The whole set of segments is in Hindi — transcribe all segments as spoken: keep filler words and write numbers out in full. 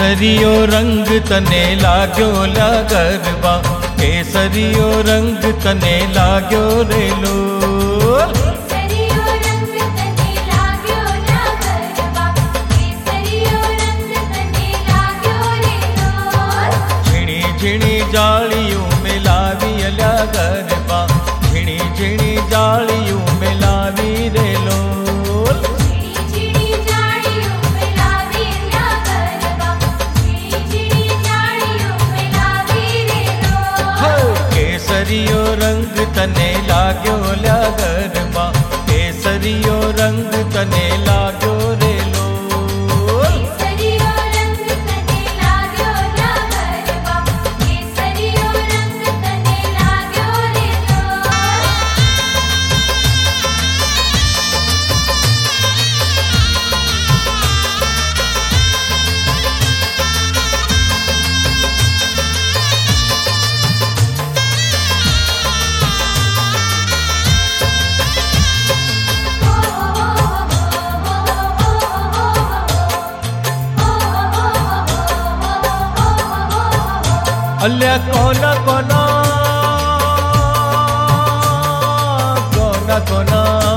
केसरियो रंग तने लाग्यो ला गरबा, केसरियो रंग तने लाग्यो रे लोल। केसरियो रंग तने लाग्यो ला गरबा, केसरियो रंग तने लाग्यो रे लोल। झीणी झीणी जालियों में लावी ला गरबा, झीणी झीणी जालियों में लावी रे लोल। केसरियो रंग तने लाग्यो ला गरबा, केसरियो रंग तने लाग्यो रे लोल। केसरियो रंग तने लाग्यो ला गरबा, केसरियो रंग तने लाग्यो रे लोल। अल्ल्या कोना कोना कोना कोना,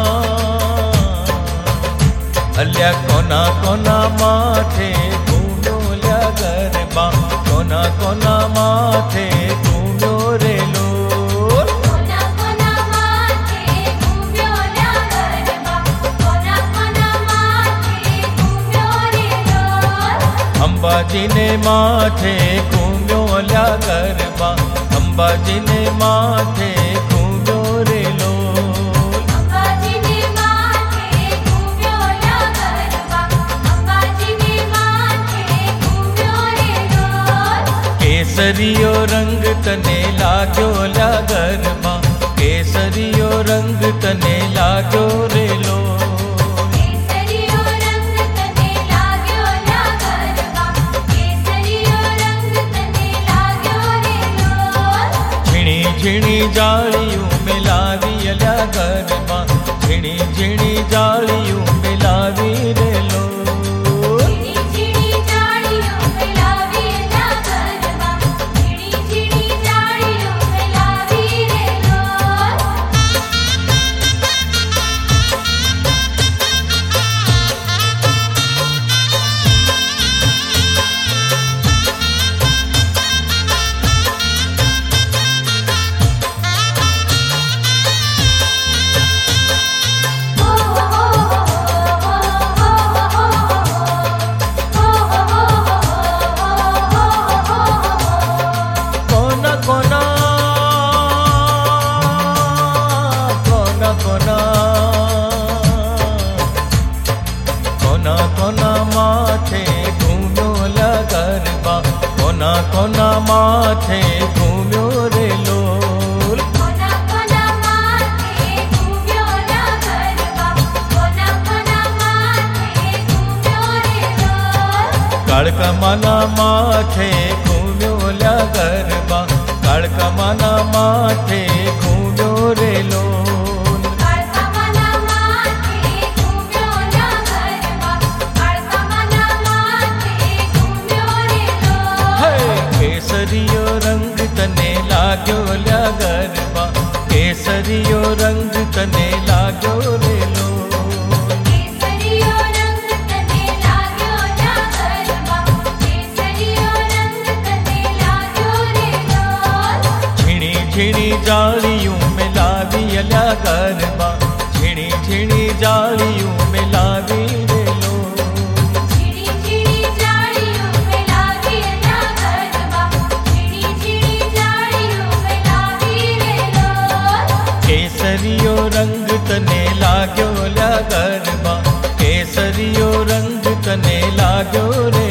अल्ल्या कोना कोना माथे घूम्यो ल्या गरबा, कोना कोना माथे घूम्यो रे लोल। कोना कोना माथे घूम्यो ल्या गरबा, कोना कोना माथे घूम्यो रे लोल। अंबाजी ने माथे घूम्यो ल्या गरबा, अंबाजी ने माथे घूम्यो रे लोल। अंबाजी ने माथे घूम्यो ल्या गरबा, अंबाजी ने माथे घूम्यो रे लोल। केसरियो रंग तने लाग्यो ल्या गरबा, केसरियो रंग तने लाग्यो रे लोल। केसरियो रंग तने लाग्यो ल्या गरबा, केसरियो रंग तने लाग्यो रे लोल। झीणी झीणी जालियों में लावी ल्या गरबा, झीणी झीणी जालियों में लावी रे लोल। झीणी झीणी जालियों में लावी ल्या गरबा, झीणी झीणी जालियों में लावी रे लोल। कोना कोना कोना कोना, कोना कोना माथे घूम्यो ल्या गरबा, कोना कोना माथे घूम्यो रे लोल। कोना कोना माथे घूम्यो ल्या गरबा, कोना कोना माथे घूम्यो रे लोल। काळकमाना माथे घूम्यो ल्या गरबा, काळकमाना माथे घूम्यो रे लोल। काळकमाना माथे घूम्यो ल्या गरबा, काळकमाना माथे घूम्यो रे लोल। हे केसरियो रंग तने लाग्यो ल्या गरबा, केसरियो रंग तने लाग्यो रे लोल। केसरियो रंग तने लाग्यो ल्या गरबा, केसरियो रंग तने लाग्यो रे लोल। झीणी झीणी जालियों में लावी ल्या गरबा, झीणी झीणी जालियों में लावी रे लोल। झीणी झीणी जालियों में लावी ल्या गरबा, झीणी झीणी जालियों में लावी रे लोल। केसरियो रंग तने लाग्यो ल्या गरबा, केसरियो रंग तने लाग्यो रे